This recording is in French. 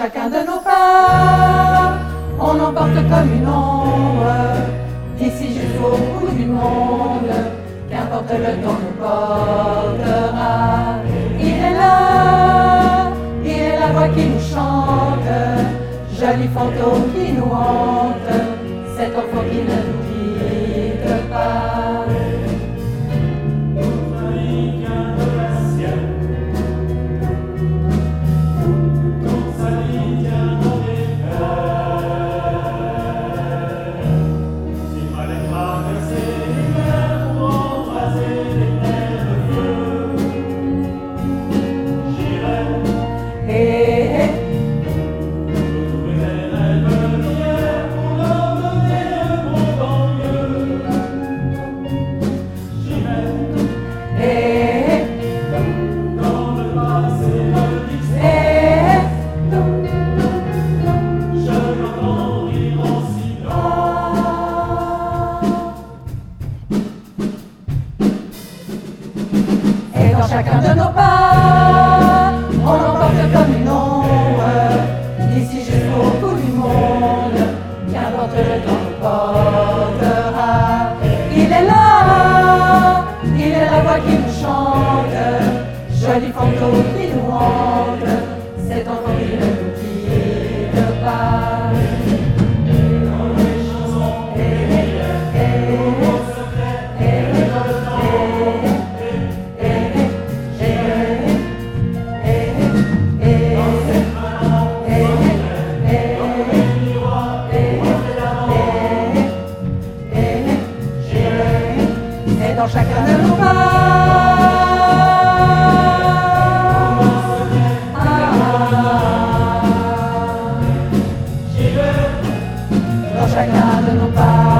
chacun de nos pas, on emporte comme une ombre, d'ici jusqu'au bout du monde, qu'importe le temps nous portera. Il est la voix qui nous chante, joli fantôme qui nous hante, cet enfant qui ne nous quitte pas. Dans chacun de nos pas, on emporte comme une ombre, d'ici jusqu'au bout du monde, qu'importe le temps nous portera. Il est la voix qui nous chante, joli fantôme qui nous hante, cet enfant qui ne nous quitte pas. Dans chacun de nos pas, dans chacun de nos pas.